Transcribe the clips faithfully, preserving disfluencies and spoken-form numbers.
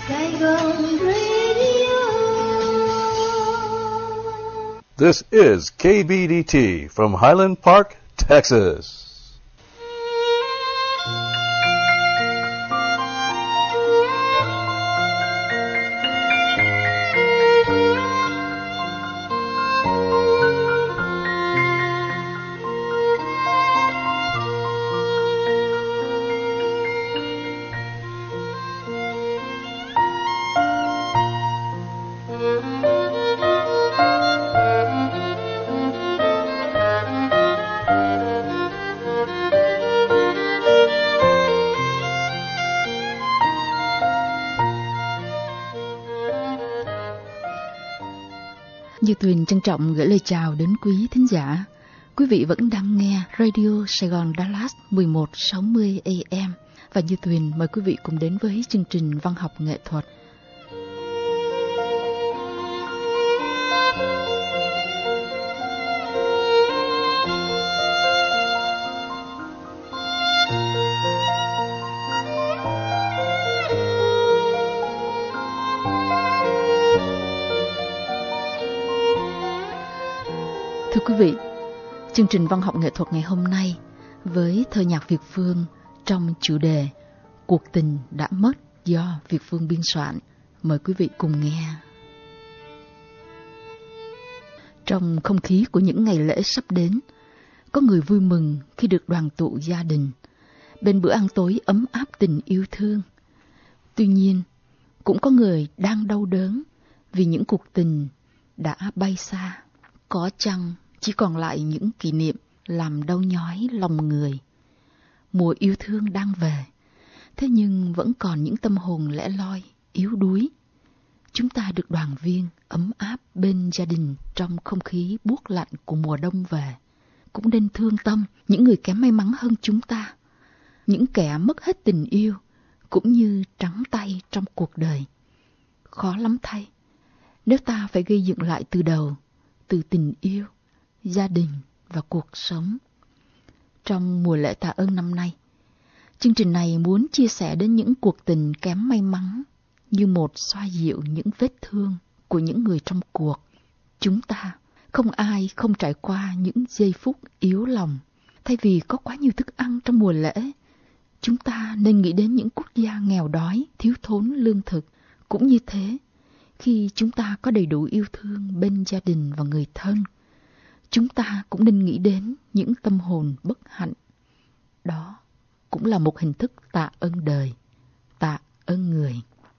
Saigon Radio. This is K B D T from Highland Park, Texas. Như Tuyền trân trọng gửi lời chào đến quý thính giả. Quý vị vẫn đang nghe Radio Sài Gòn Dallas mười một sáu mươi A M và Như Tuyền mời quý vị cùng đến với chương trình văn học nghệ thuật. Thưa quý vị, chương trình văn học nghệ thuật ngày hôm nay với thơ nhạc Việt Phương trong chủ đề Cuộc tình đã mất do Việt Phương biên soạn. Mời quý vị cùng nghe. Trong không khí của những ngày lễ sắp đến, có người vui mừng khi được đoàn tụ gia đình, bên bữa ăn tối ấm áp tình yêu thương. Tuy nhiên, cũng có người đang đau đớn vì những cuộc tình đã bay xa, có chăng chỉ còn lại những kỷ niệm làm đau nhói lòng người. Mùa yêu thương đang về, thế nhưng vẫn còn những tâm hồn lẻ loi, yếu đuối. Chúng ta được đoàn viên, ấm áp bên gia đình trong không khí buốt lạnh của mùa đông về. Cũng nên thương tâm những người kém may mắn hơn chúng ta, những kẻ mất hết tình yêu, cũng như trắng tay trong cuộc đời. Khó lắm thay, nếu ta phải gây dựng lại từ đầu, từ tình yêu, gia đình và cuộc sống. Trong mùa lễ tạ ơn năm nay, chương trình này muốn chia sẻ đến những cuộc tình kém may mắn như một xoa dịu những vết thương của những người trong cuộc. Chúng ta, không ai không trải qua những giây phút yếu lòng. Thay vì có quá nhiều thức ăn trong mùa lễ, chúng ta nên nghĩ đến những quốc gia nghèo đói, thiếu thốn lương thực. Cũng như thế, khi chúng ta có đầy đủ yêu thương bên gia đình và người thân, chúng ta cũng nên nghĩ đến những tâm hồn bất hạnh. Đó cũng là một hình thức tạ ơn đời, tạ ơn người.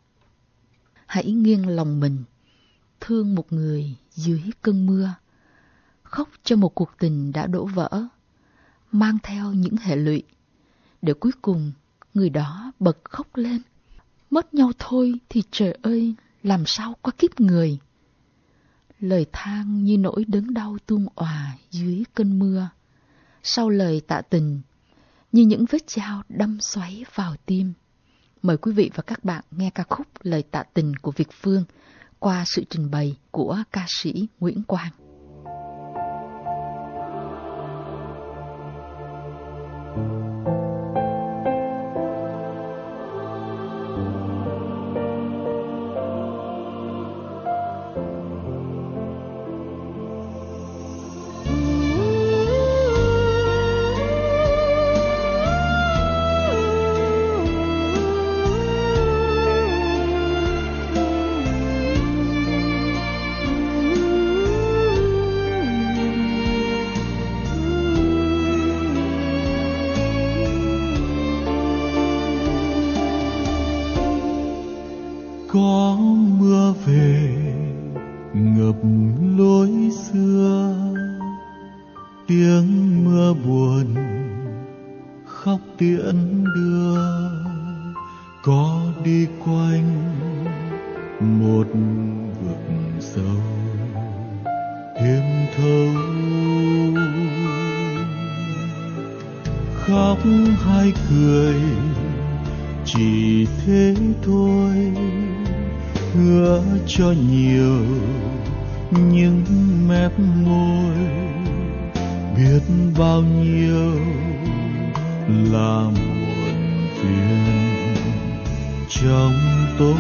Hãy nghiêng lòng mình, thương một người dưới cơn mưa, khóc cho một cuộc tình đã đổ vỡ, mang theo những hệ lụy, để cuối cùng người đó bật khóc lên. Mất nhau thôi thì trời ơi, làm sao có kiếp người. Lời than như nỗi đớn đau tuôn òa dưới cơn mưa. Sau lời tạ tình, như những vết dao đâm xoáy vào tim. Mời quý vị và các bạn nghe ca khúc Lời tạ tình của Việt Phương qua sự trình bày của ca sĩ Nguyễn Quang. Có mưa về ngập lối xưa, tiếng mưa buồn khóc tiễn đưa. Có đi quanh một vực sâu đêm thâu, khóc hay cười chỉ thế thôi, hứa cho nhiều những mép môi, biết bao nhiêu là muộn phiền. trong tôi.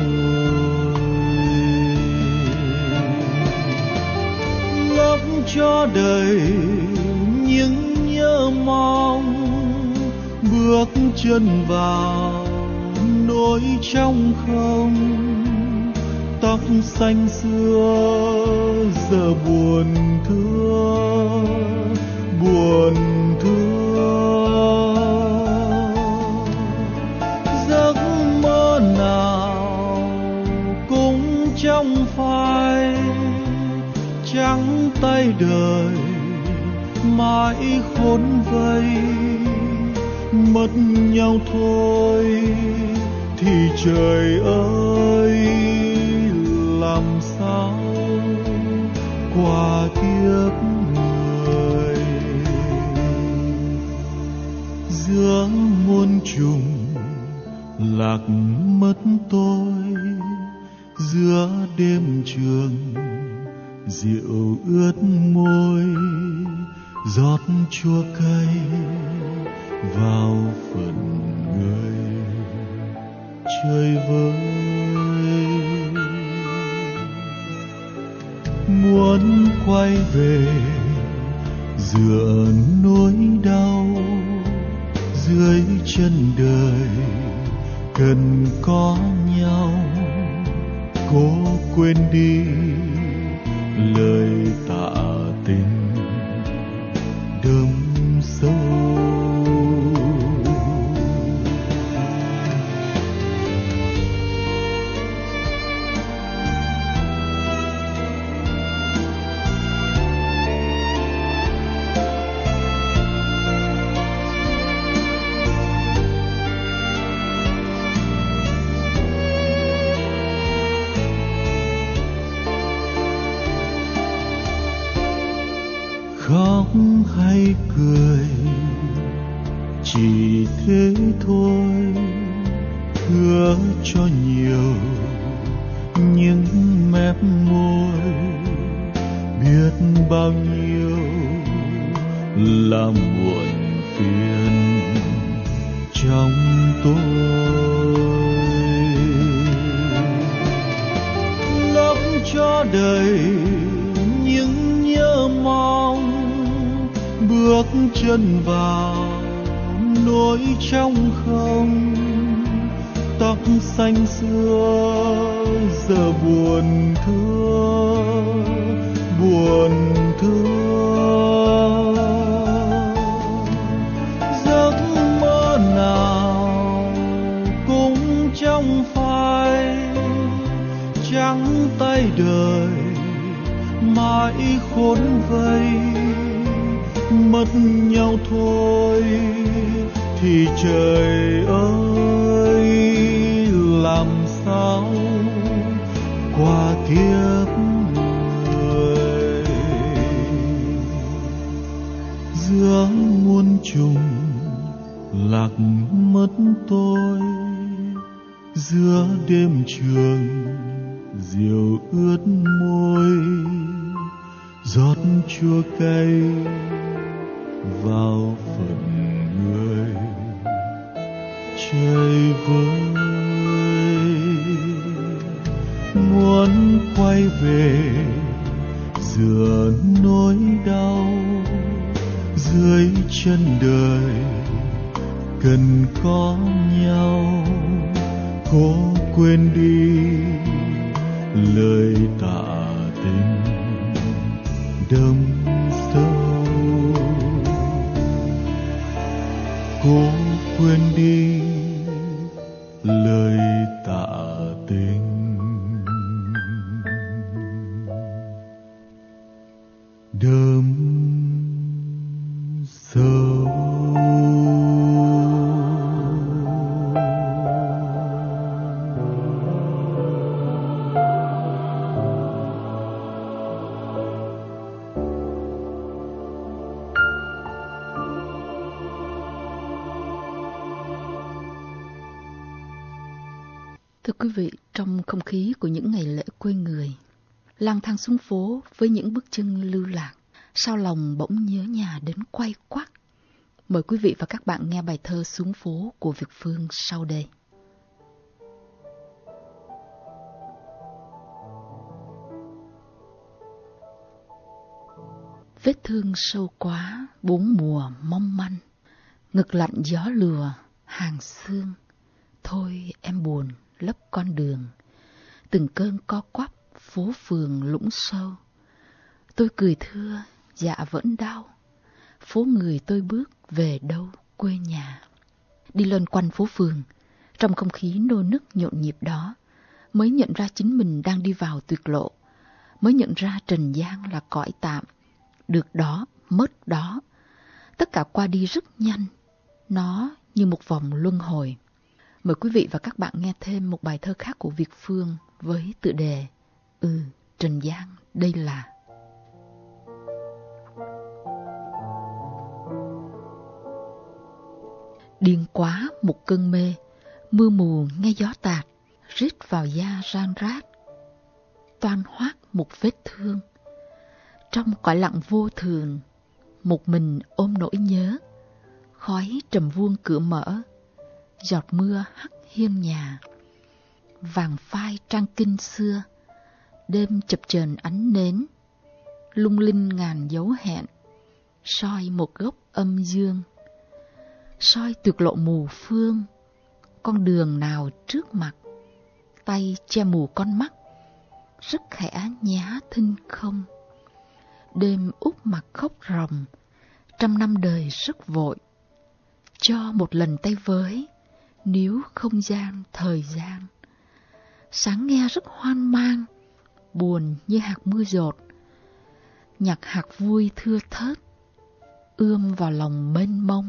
Lấp cho đời những nhớ mong, bước chân vào nỗi trong không. Tóc xanh xưa giờ buồn thương, buồn thương. Giấc mơ nào cũng trong phai, trắng tay đời mãi khốn vây. Mất nhau thôi thì trời ơi, làm sao qua kiếp người. Giữa muôn trùng lạc mất tôi, giữa đêm trường rượu ướt môi. Giọt chua cay vào phần người chơi với. Muốn quay về dựa nỗi đau, dưới chân đời cần có nhau. Cố quên đi lời tạ tình đâm sâu. Khóc hay cười chỉ thế thôi, hứa cho nhiều những mép môi. Biết bao nhiêu là muộn phiền trong tôi. Lấp cho đời những nhớ mong, bước chân vào nỗi trong không. Tóc xanh xưa giờ buồn thương, buồn thương. Giấc mơ nào cũng trong phai, trắng tay đời mãi khốn vây. Mất nhau thôi thì trời ơi, làm sao qua kiếp người. Giữa muôn trùng lạc mất tôi, giữa đêm trường rượu ướt môi. Giọt chua cay vào phần người chơi với. Muốn quay về dựa nỗi đau, dưới chân đời cần có nhau. Cố quên đi lời tạ tình đâm sâu. Cố quên đi lời tạ tình đâm sâu. Thưa quý vị, trong không khí của những ngày lễ quê người, lang thang xuống phố với những bước chân lưu lạc, sao lòng bỗng nhớ nhà đến quay quắt. Mời quý vị và các bạn nghe bài thơ Xuống phố của Việt Phương sau đây. Vết thương sâu quá, bốn mùa mong manh, ngực lạnh gió lùa, hàng xương. Thôi em buồn lấp con đường, từng cơn co quắp, phố phường lũng sâu. Tôi cười thưa, dạ vẫn đau, phố người tôi bước về đâu quê nhà. Đi loanh quanh phố phường, trong không khí nô nức nhộn nhịp đó, mới nhận ra chính mình đang đi vào tuyệt lộ, mới nhận ra trần gian là cõi tạm, được đó, mất đó. Tất cả qua đi rất nhanh, nó như một vòng luân hồi. Mời quý vị và các bạn nghe thêm một bài thơ khác của Việt Phương với tựa đề Ừ, trần gian đây là. Điên quá một cơn mê, mưa mù nghe gió tạt, rít vào da ran rát. Toan hoác một vết thương, trong cõi lặng vô thường, một mình ôm nỗi nhớ. Khói trầm vuông cửa mở, giọt mưa hắt hiên nhà. Vàng phai trang kinh xưa, đêm chập chờn ánh nến, lung linh ngàn dấu hẹn, soi một góc âm dương. Soi tuyệt lộ mù phương, con đường nào trước mặt, tay che mù con mắt, rất khẽ nhá thinh không. Đêm úp mặt khóc ròng, trăm năm đời rất vội, cho một lần tay với, níu không gian thời gian. Sáng nghe rất hoang mang, buồn như hạt mưa dột, nhặt hạt vui thưa thớt, ươm vào lòng mênh mông.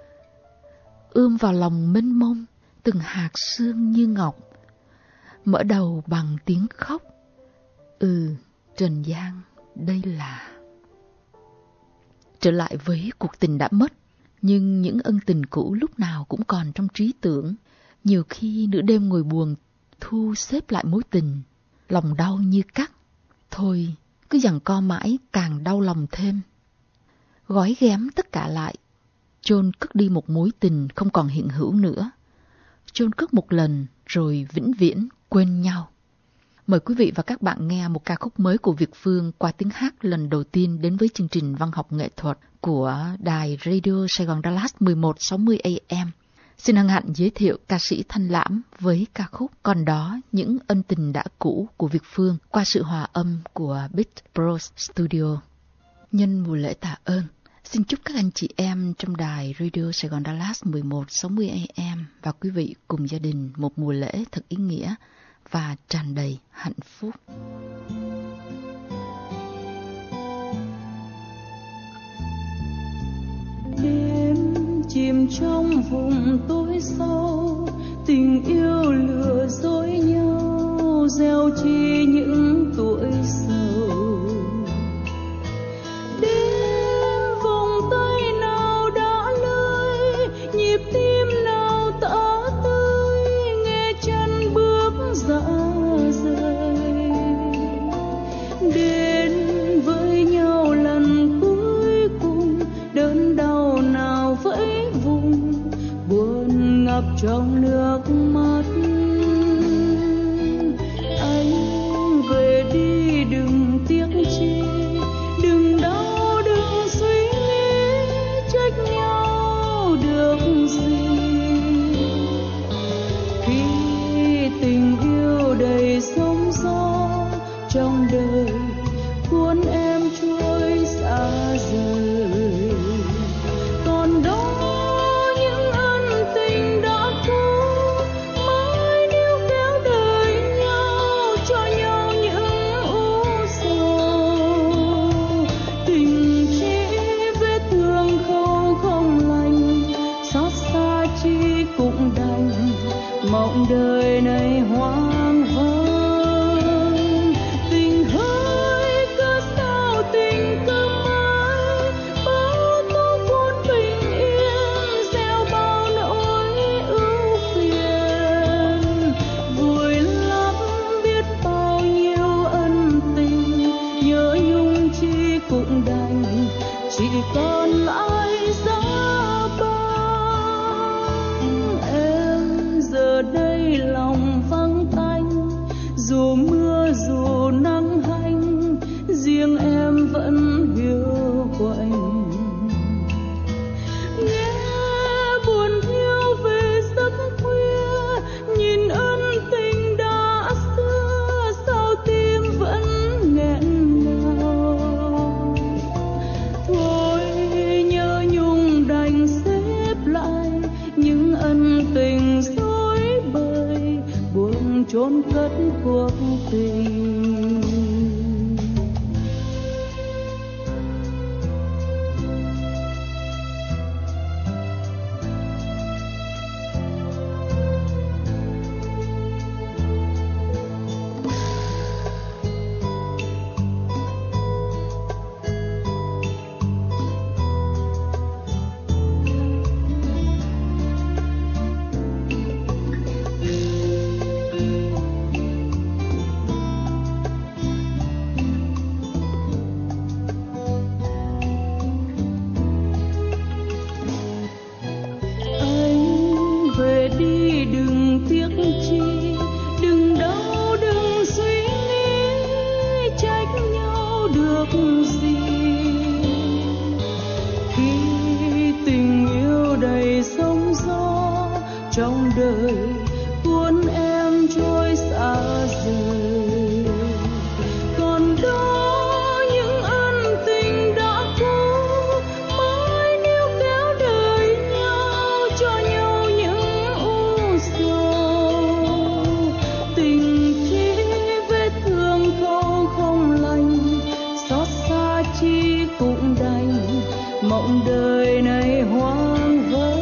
Ươm vào lòng mênh mông, từng hạt sương như ngọc, mở đầu bằng tiếng khóc. Ừ, trần gian đây là. Trở lại với cuộc tình đã mất, nhưng những ân tình cũ lúc nào cũng còn trong trí tưởng. Nhiều khi nửa đêm ngồi buồn, thu xếp lại mối tình, lòng đau như cắt. Thôi, cứ giằng co mãi càng đau lòng thêm. Gói ghém tất cả lại, chôn cất đi một mối tình không còn hiện hữu nữa. Chôn cất một lần rồi vĩnh viễn quên nhau. Mời quý vị và các bạn nghe một ca khúc mới của Việt Phương qua tiếng hát lần đầu tiên đến với chương trình văn học nghệ thuật của đài Radio Sài Gòn Dallas mười một sáu mươi A M. Xin hân hạnh giới thiệu ca sĩ Thanh Lãm với ca khúc Còn Đó Những Ân Tình Đã Cũ của Việt Phương qua sự hòa âm của Beat Bros Studio. Nhân mùa lễ tạ ơn, xin chúc các anh chị em trong đài Radio Sài Gòn Dallas mười một sáu mươi A M và quý vị cùng gia đình một mùa lễ thật ý nghĩa và tràn đầy hạnh phúc. Đêm chìm trong vùng tối sâu, tình yêu lừa dối nhau, gieo chi những tuổi sầu. Đến vùng tay nào đã lơi, nhịp tim nào tả tơi, nghe chân bước dã rời. Đến với nhau lần cuối cùng, đớn đau nào vẫy vùng, buồn ngập trong nước mắt. Anh về đi đừng tiếc chi, đừng đau đừng suy nghĩ, trách nhau được gì. Khi tình yêu cất cuộc tình. Trong đời cuốn em trôi xa rời, còn đó những ân tình đã cũ mãi níu kéo đời nhau, cho nhau những u sầu. Tình khi vết thương khâu không lành, xót xa chi cũng đành, mộng đời này hoang vắng.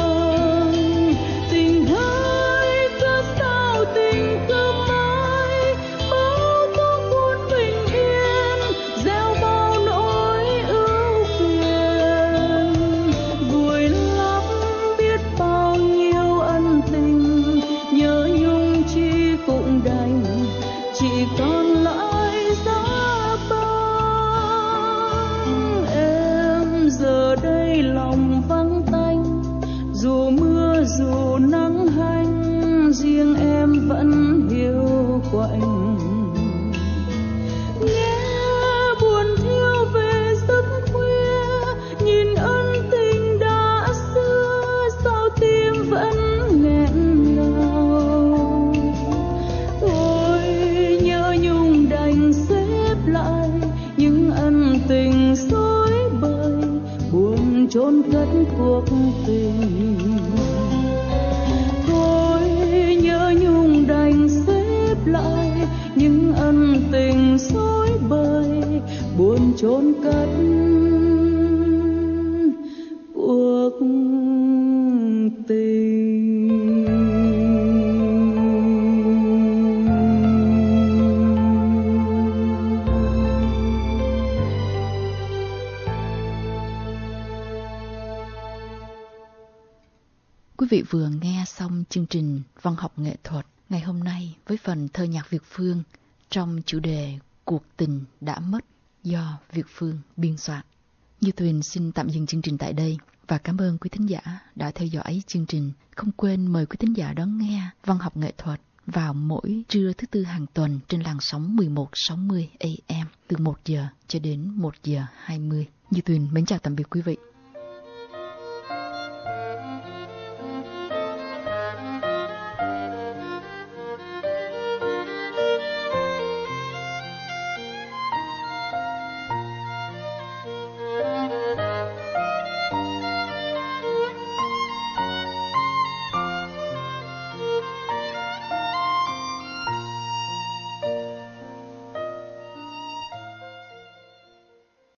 Dù nắng hanh, riêng em vẫn hiu quạnh. Nghe buồn thiêu về giấc khuya, nhìn ân tình đã xưa, sao tim vẫn nghẹn ngào. Thôi nhớ nhung đành xếp lại những ân tình rối bời, buồn chôn cất cuộc tình. Lại những ân tình rối bời, buồn chôn cất cuộc tình. Quý vị vừa nghe xong chương trình Văn học nghệ thuật ngày hôm nay với phần thơ nhạc Việt Phương trong chủ đề Cuộc tình đã mất do Việt Phương biên soạn. Như Tuyền xin tạm dừng chương trình tại đây và cảm ơn quý thính giả đã theo dõi chương trình. Không quên mời quý thính giả đón nghe Văn học nghệ thuật vào mỗi trưa thứ tư hàng tuần trên làn sóng mười một sáu mươi A M từ một giờ cho đến một giờ hai mươi. Như Tuyền mến chào tạm biệt quý vị.